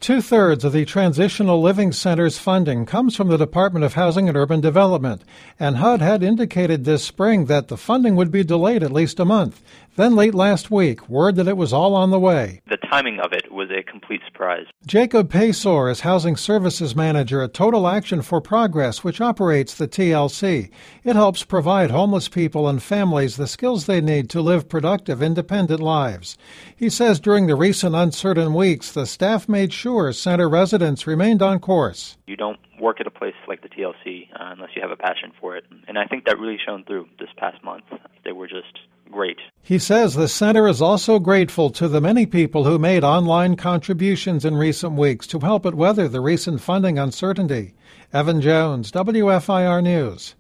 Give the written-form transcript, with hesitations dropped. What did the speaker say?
2/3 of the Transitional Living Center's funding comes from the Department of Housing and Urban Development, and HUD had indicated this spring that the funding would be delayed at least a month. Then late last week, word that it was all on the way. The timing of it was a complete surprise. Jacob Paysor is Housing Services Manager at Total Action for Progress, which operates the TLC. It helps provide homeless people and families the skills they need to live productive, independent lives. He says during the recent uncertain weeks, the staff made sure center residents remained on course. You don't work at a place like the TLC unless you have a passion for it. And I think that really shone through this past month. They were just great. He says the center is also grateful to the many people who made online contributions in recent weeks to help it weather the recent funding uncertainty. Evan Jones, WFIR News.